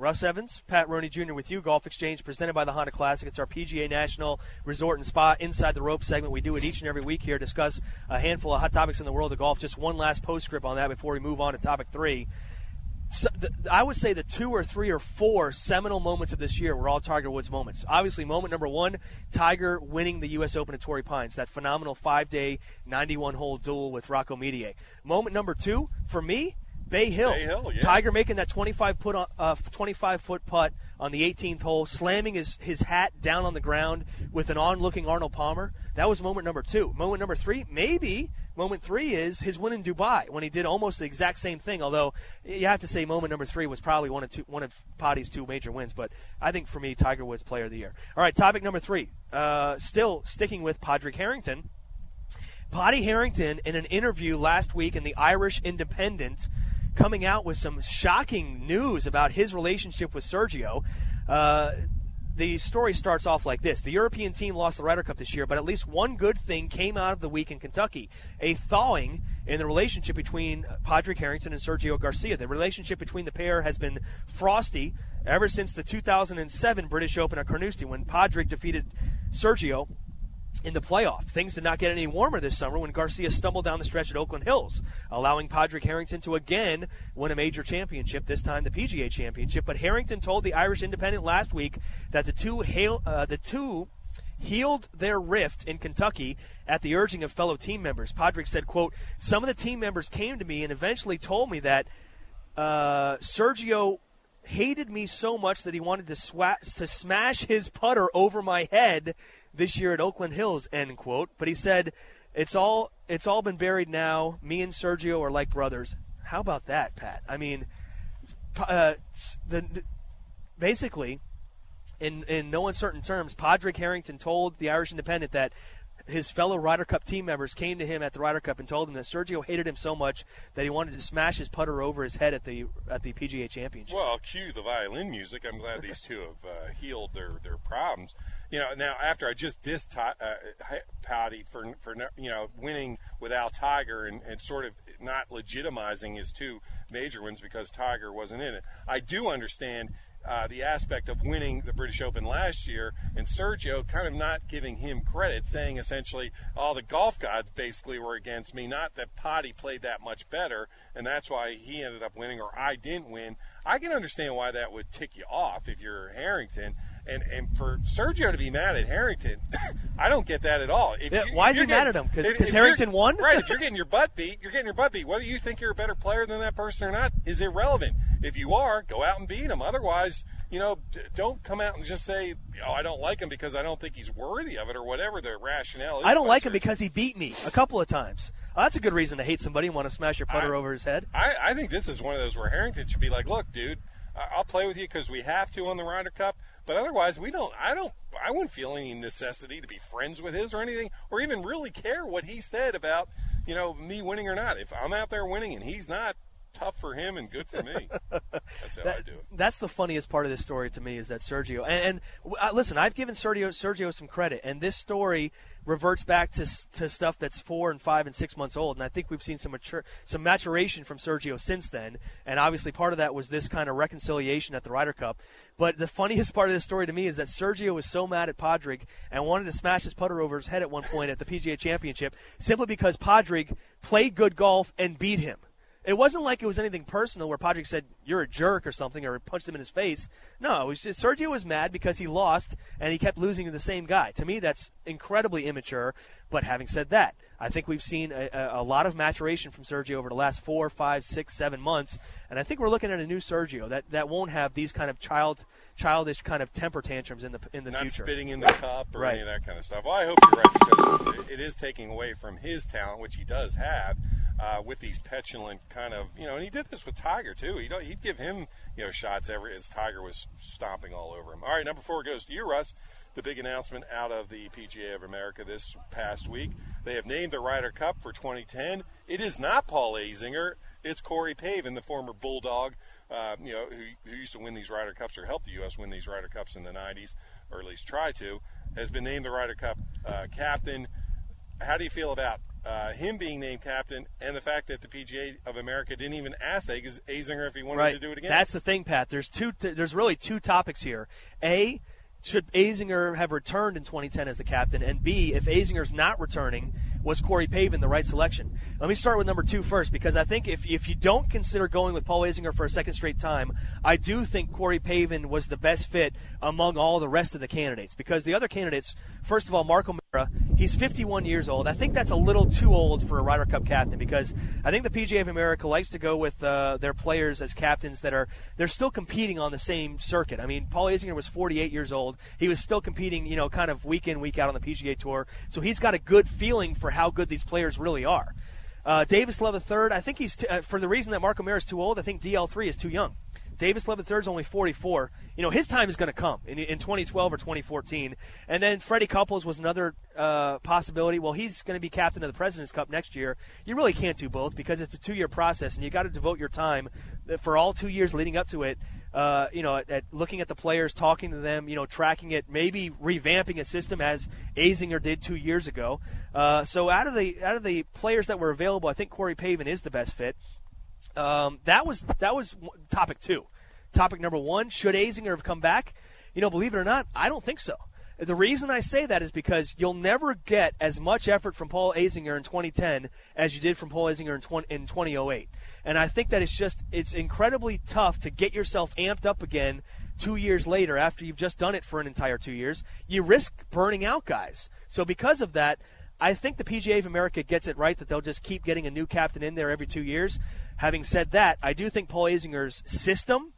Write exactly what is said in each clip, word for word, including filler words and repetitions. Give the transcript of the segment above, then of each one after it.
Russ Evans, Pat Roney Junior with you, Golf Exchange presented by the Honda Classic. It's our P G A National Resort and Spa Inside the Rope segment. We do it each and every week here, discuss a handful of hot topics in the world of golf. Just one last postscript on that before we move on to topic three. So the, I would say the two or three or four seminal moments of this year were all Tiger Woods moments. Obviously, moment number one, Tiger winning the U S Open at Torrey Pines, that phenomenal five-day, ninety-one hole duel with Rocco Mediate. Moment number two, for me, Bay Hill. Bay Hill, yeah. Tiger making that twenty-five foot uh, twenty-five foot putt on the eighteenth hole, slamming his, his hat down on the ground with an on-looking Arnold Palmer. That was moment number two. Moment number three, maybe moment three is his win in Dubai when he did almost the exact same thing, although you have to say moment number three was probably one of two, one of Potty's two major wins. But I think for me, Tiger Woods Player of the Year. All right, topic number three, uh, still sticking with Padraig Harrington. Potty Harrington, in an interview last week in the Irish Independent, coming out with some shocking news about his relationship with Sergio. Uh, the story starts off like this. The European team lost the Ryder Cup this year, but at least one good thing came out of the week in Kentucky, a thawing in the relationship between Padraig Harrington and Sergio Garcia. The relationship between the pair has been frosty ever since the two thousand seven British Open at Carnoustie when Padraig defeated Sergio in the playoff. Things did not get any warmer this summer when Garcia stumbled down the stretch at Oakland Hills, allowing Padraig Harrington to again win a major championship, this time the P G A Championship. But Harrington told the Irish Independent last week that the two hail, uh, the two healed their rift in Kentucky at the urging of fellow team members. Padraig said, quote, "Some of the team members came to me and eventually told me that uh, Sergio hated me so much that he wanted to, swa- to smash his putter over my head this year at Oakland Hills," end quote. But he said, it's all it's all been buried now. Me and Sergio are like brothers. How about that, Pat? I mean, uh, the, basically, in, in no uncertain terms, Padraig Harrington told the Irish Independent that his fellow Ryder Cup team members came to him at the Ryder Cup and told him that Sergio hated him so much that he wanted to smash his putter over his head at the at the P G A Championship. Well, cue the violin music. I'm glad these two have uh, healed their, their problems. You know, now after I just dissed uh, Patty for for you know winning without Tiger and, and sort of not legitimizing his two major wins because Tiger wasn't in it, I do understand Uh, the aspect of winning the British Open last year and Sergio kind of not giving him credit, saying essentially all the golf gods basically were against me, not that Potty played that much better, and that's why he ended up winning or I didn't win. I can understand why that would tick you off if you're Harrington. And and for Sergio to be mad at Harrington, I don't get that at all. If yeah, you, why if is he getting, mad at him? Because Harrington won? Right, if you're getting your butt beat, you're getting your butt beat. Whether you think you're a better player than that person or not is irrelevant. If you are, go out and beat him. Otherwise, you know, don't come out and just say, oh, I don't like him because I don't think he's worthy of it or whatever the rationale is. I don't like him because he beat me a couple of times. Well, that's a good reason to hate somebody and want to smash your putter I, over his head. I, I think this is one of those where Harrington should be like, look, dude, I'll play with you because we have to on the Ryder Cup, but otherwise we don't. I don't. I wouldn't feel any necessity to be friends with his or anything, or even really care what he said about, you know, me winning or not. If I'm out there winning and he's not, tough for him and good for me. That's how that, I do it. That's the funniest part of this story to me is that Sergio and, and uh, listen, I've given Sergio Sergio some credit, and this story reverts back to to stuff that's four and five and six months old, and I think we've seen some mature some maturation from Sergio since then. And obviously, part of that was this kind of reconciliation at the Ryder Cup. But the funniest part of this story to me is that Sergio was so mad at Padraig and wanted to smash his putter over his head at one point at the P G A Championship simply because Padraig played good golf and beat him. It wasn't like it was anything personal where Padraig said, you're a jerk or something, or punched him in his face. No, it was just Sergio was mad because he lost and he kept losing to the same guy. To me, that's incredibly immature. But having said that, I think we've seen a, a lot of maturation from Sergio over the last four, five, six, seven months. And I think we're looking at a new Sergio that, that won't have these kind of child, childish kind of temper tantrums in the in the Not future. Not spitting in the cup or right. any of that kind of stuff. Well, I hope you're right because it is taking away from his talent, which he does have. Uh, with these petulant kind of, you know, and he did this with Tiger, too. He'd, he'd give him, you know, shots every as Tiger was stomping all over him. All right, number four goes to you, Russ. The big announcement out of the P G A of America this past week. They have named the Ryder Cup for twenty ten. It is not Paul Azinger. It's Corey Pavin, the former Bulldog, uh, you know, who, who used to win these Ryder Cups or helped the U S win these Ryder Cups in the nineties, or at least try to, has been named the Ryder Cup uh, captain. How do you feel about uh, him being named captain and the fact that the P G A of America didn't even ask Azinger if he wanted right. to do it again. That's the thing, Pat. There's two. There's really two topics here. A, should Azinger have returned in twenty ten as the captain? And B, if Azinger's not returning, was Corey Pavin the right selection? Let me start with number two first, because I think if if you don't consider going with Paul Azinger for a second straight time, I do think Corey Pavin was the best fit among all the rest of the candidates. Because the other candidates, first of all, Mark O'Meara, he's fifty-one years old. I think that's a little too old for a Ryder Cup captain, because I think the P G A of America likes to go with uh, their players as captains that are they're still competing on the same circuit. I mean, Paul Azinger was forty-eight years old. He was still competing, you know, kind of week in, week out on the P G A Tour. So he's got a good feeling for how good these players really are. Uh, Davis Love the third, I think he's, t- uh, for the reason that Mark O'Meara is too old, I think D L three is too young. Davis Love the third is only forty-four. You know, his time is going to come in, in twenty twelve or twenty fourteen. And then Freddie Couples was another uh, possibility. Well, he's going to be captain of the President's Cup next year. You really can't do both because it's a two-year process, and you got to devote your time for all two years leading up to it. Uh, you know, at, at looking at the players, talking to them, you know, tracking it, maybe revamping a system as Azinger did two years ago. Uh, so out of the out of the players that were available, I think Corey Pavin is the best fit. Um, that was that was topic two. Topic number one: should Azinger have come back? You know, believe it or not, I don't think so. The reason I say that is because you'll never get as much effort from Paul Azinger in twenty ten as you did from Paul Azinger in, twenty, in twenty oh eight. And I think that it's just it's incredibly tough to get yourself amped up again two years later after you've just done it for an entire two years. You risk burning out guys. So because of that, I think the P G A of America gets it right that they'll just keep getting a new captain in there every two years. Having said that, I do think Paul Azinger's system,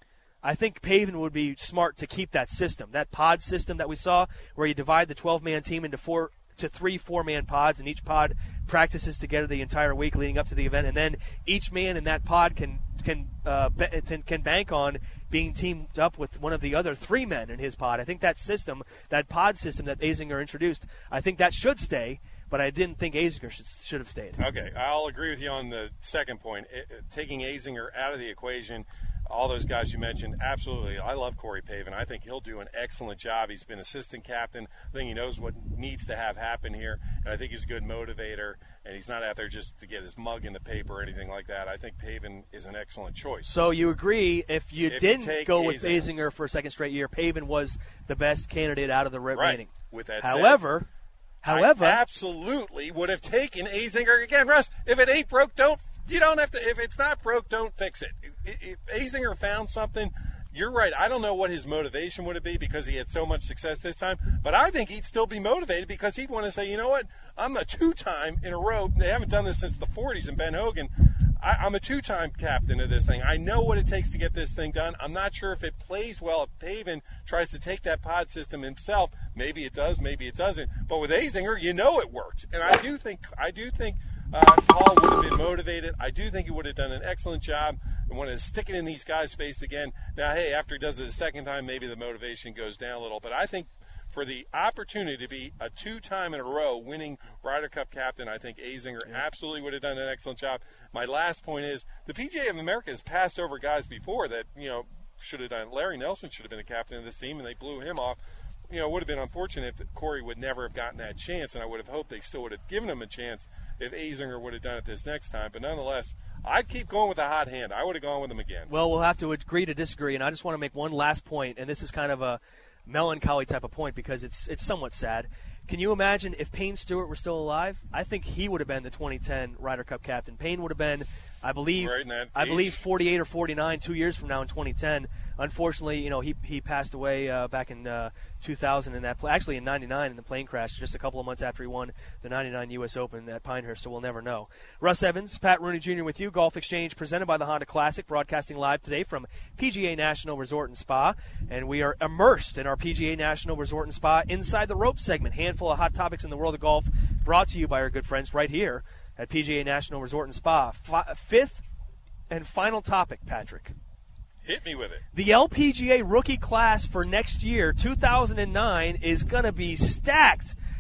I think Pavin would be smart to keep that system, that pod system that we saw where you divide the twelve-man team into four to three four-man pods, and each pod practices together the entire week leading up to the event, and then each man in that pod can can uh, can bank on being teamed up with one of the other three men in his pod. I think that system, that pod system that Azinger introduced, I think that should stay, but I didn't think Azinger should, should have stayed. Okay, I'll agree with you on the second point. It, it, taking Azinger out of the equation, all those guys you mentioned, absolutely. I love Corey Pavin. I think he'll do an excellent job. He's been assistant captain. I think he knows what needs to have happen here, and I think he's a good motivator, and he's not out there just to get his mug in the paper or anything like that. I think Pavin is an excellent choice. So you agree if you if didn't you go with Azinger, Azinger for a second straight year, Pavin was the best candidate out of the remaining. Right. With that However, said, however, I absolutely would have taken Azinger again. Russ, if it ain't broke, don't You don't have to. If it's not broke, don't fix it. If, if Azinger found something, you're right. I don't know what his motivation would be because he had so much success this time, but I think he'd still be motivated because he'd want to say, you know what, I'm a two-time in a row. They haven't done this since the forties in Ben Hogan. I, I'm a two-time captain of this thing. I know what it takes to get this thing done. I'm not sure if it plays well if Pavin tries to take that pod system himself. Maybe it does, maybe it doesn't. But with Azinger, you know it works. And I do think, I do think. Uh, Paul would have been motivated. I do think he would have done an excellent job and wanted to stick it in these guys' face again. Now, hey, after he does it a second time, maybe the motivation goes down a little. But I think for the opportunity to be a two-time in a row winning Ryder Cup captain, I think Azinger yeah. absolutely would have done an excellent job. My last point is the P G A of America has passed over guys before that, you know, should have done. Larry Nelson should have been the captain of this team, and they blew him off. You know, it would have been unfortunate if Corey would never have gotten that chance, and I would have hoped they still would have given him a chance if Azinger would have done it this next time. But nonetheless, I'd keep going with a hot hand. I would have gone with him again. Well, we'll have to agree to disagree, and I just want to make one last point, and this is kind of a melancholy type of point because it's it's somewhat sad. Can you imagine if Payne Stewart were still alive? I think he would have been the twenty ten Ryder Cup captain. Payne would have been, I believe, right I believe forty-eight or forty-nine two years from now in twenty ten. Unfortunately, you know, he he passed away uh, back in uh, two thousand in that, actually in ninety-nine in the plane crash, just a couple of months after he won the ninety-nine U S Open at Pinehurst. So we'll never know. Russ Evans, Pat Rooney Junior with you. Golf Exchange presented by the Honda Classic, broadcasting live today from P G A National Resort and Spa, and we are immersed in our P G A National Resort and Spa Inside the Ropes segment. Handful of hot topics in the world of golf, brought to you by our good friends right here at P G A National Resort and Spa. F- fifth and final topic, Patrick. Hit me with it. The L P G A rookie class for next year, two thousand nine, is going to be stacked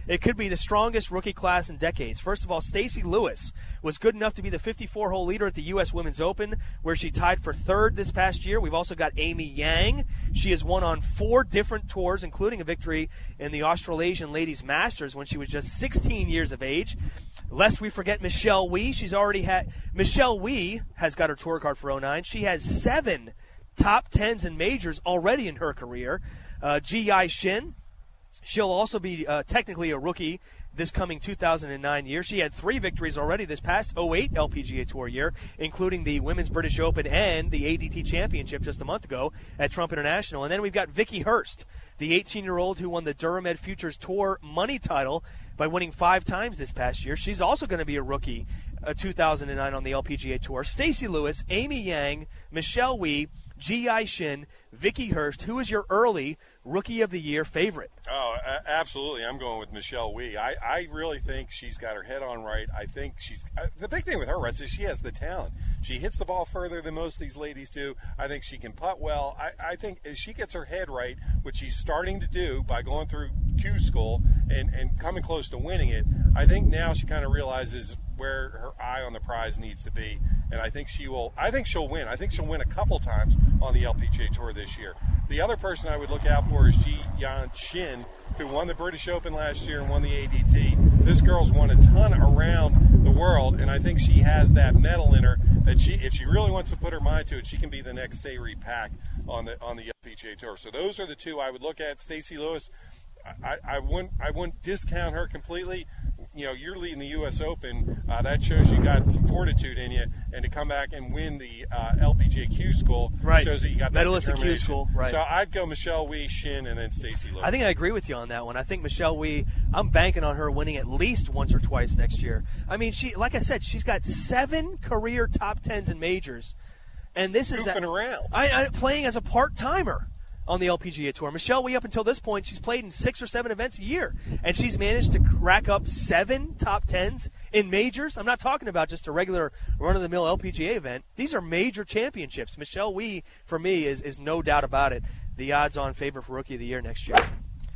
it could be the strongest rookie class in decades. First of all, Stacy Lewis was good enough to be the fifty-four hole leader at the U S Women's Open, where she tied for third this past year. We've also got Amy Yang. She has won on four different tours, including a victory in the Australasian Ladies Masters when she was just sixteen years of age. Lest we forget Michelle Wie. She's already had Michelle Wie has got her tour card for oh nine. She has seven top tens and majors already in her career. Uh, Ji Yai Shin, she'll also be uh, technically a rookie this coming two thousand nine year. She had three victories already this past oh eight L P G A Tour year, including the Women's British Open and the A D T Championship just a month ago at Trump International. And then we've got Vicky Hurst, the eighteen-year-old who won the Duramed Futures Tour money title by winning five times this past year. She's also going to be a rookie uh, two thousand nine on the L P G A Tour. Stacy Lewis, Amy Yang, Michelle Wie, Ji Yai Shin, Vicky Hurst. Who is your early Rookie of the Year favorite? Oh, a- absolutely. I'm going with Michelle Wie. I, I really think she's got her head on right. I think she's uh, – the big thing with her, Russ, is she has the talent. She hits the ball further than most of these ladies do. I think she can putt well. I, I think as she gets her head right, which she's starting to do by going through Q School and, and coming close to winning it, I think now she kind of realizes where her eye on the prize needs to be, and I think she will. I think she'll win. I think she'll win a couple times on the L P G A Tour this year. The other person I would look out for is Ji Yai Shin, who won the British Open last year and won the A D T. This girl's won a ton around the world, and I think she has that mettle in her that she, if she really wants to put her mind to it, she can be the next Sayri Pak on the on the L P G A Tour. So those are the two I would look at. Stacy Lewis, I, I wouldn't I wouldn't discount her completely. You know, you're leading the U S Open. Uh, that shows you got some fortitude in you, and to come back and win the uh, L P G A Q School right. shows that you got that medalist at Q School. Right. So I'd go Michelle Wie, Shin, and then Stacy Lewis. I think I agree with you on that one. I think Michelle Wie, I'm banking on her winning at least once or twice next year. I mean, she, like I said, she's got seven career top tens and majors, and this is goofing a, around. I, I playing as a part timer on the L P G A Tour. Michelle Wie, up until this point, she's played in six or seven events a year, and she's managed to rack up seven top tens in majors. I'm not talking about just a regular run-of-the-mill L P G A event. These are major championships. Michelle Wie, for me, is, is no doubt about it the odds-on favorite for Rookie of the Year next year.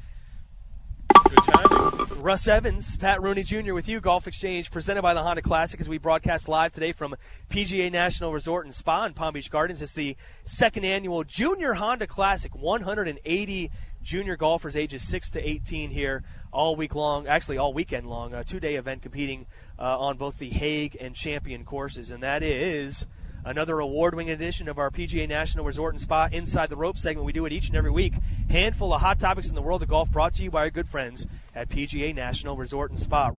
Good timing. Russ Evans, Pat Rooney Junior with you, Golf Exchange, presented by the Honda Classic as we broadcast live today from P G A National Resort and Spa in Palm Beach Gardens. It's the second annual Junior Honda Classic. one hundred eighty junior golfers ages six to eighteen here all week long, actually all weekend long, a two-day event competing uh, on both the Hague and Champion courses. And that is another award-winning edition of our P G A National Resort and Spa Inside the Rope segment. We do it each and every week. Handful of hot topics in the world of golf brought to you by our good friends at P G A National Resort and Spa.